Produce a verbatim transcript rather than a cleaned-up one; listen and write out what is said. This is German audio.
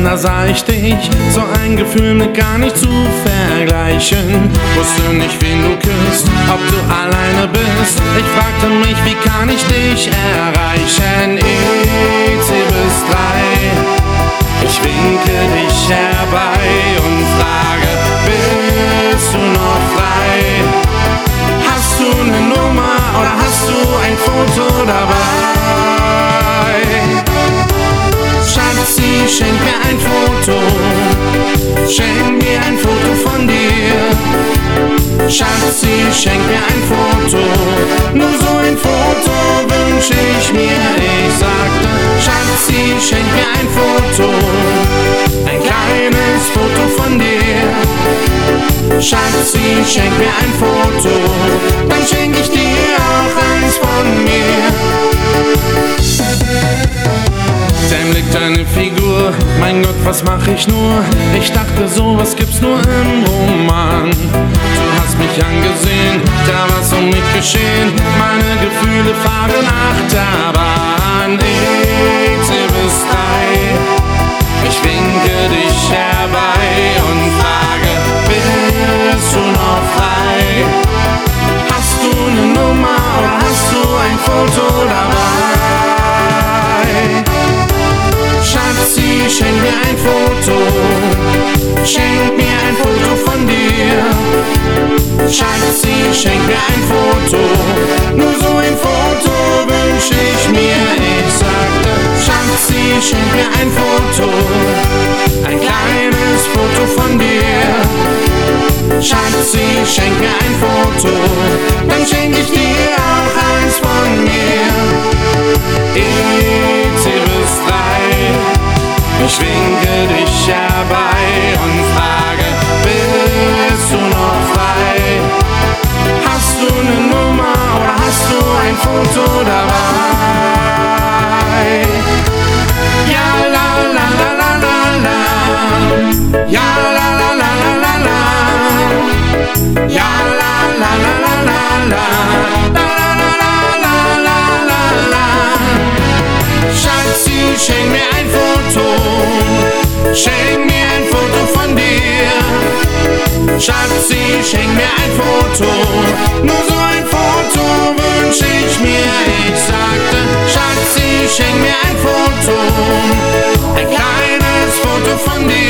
da sah ich dich, so ein Gefühl mit gar nicht zu vergleichen. Wusste nicht, wen du küsst, ob du alleine bist. Ich fragte mich, wie kann ich dich erreichen? E C bis drei. Ich winke dich herbei und frage, bist du noch frei? Hast du eine Nummer oder hast du ein Foto dabei? Schatzi, schenk mir ein Foto, schenk mir ein Foto von dir. Schatzi, schenk mir ein Foto, nur so ein Foto wünsch ich mir. Ich sagte, Schatzi, schenk mir ein Foto, ein kleines Foto von dir. Schatzi, schenk mir ein Foto, dann schenk ich dir auch eins von mir. Dein Blick, deine Figur, mein Gott, was mach ich nur? Ich dachte, sowas gibt's nur im Roman. Du hast mich angesehen, da war's um mich geschehen. Meine Gefühle fahren Achterbahn. E C bis drei. Ich winke dich herbei und frage, bist du noch frei? Hast du eine Nummer oder hast du ein Foto dabei? Schatzi, schenk mir ein Foto, schenk mir ein Foto von dir. Schatzi, schenk mir ein Foto, nur so ein Foto wünsch ich mir. Ich sagte, Schatzi, schenk mir ein Foto, ein kleines Foto von dir. Schatzi, schenk mir ein Foto, dann schenk ich dir auch eins von mir. E C bis drei. Ich winke dich herbei und frage, bist du noch frei? Hast du eine Nummer oder hast du ein Foto dabei? Ja la la la la la la, ja la la la la la la, ja la la la la la la, la la la la la la. Schatzi, schenk mir ein Foto, schenk mir ein Foto von dir. Schatzi, schenk mir ein Foto, nur so ein Foto wünsch ich mir. Ich sagte, Schatzi, schenk mir ein Foto, ein kleines Foto von dir.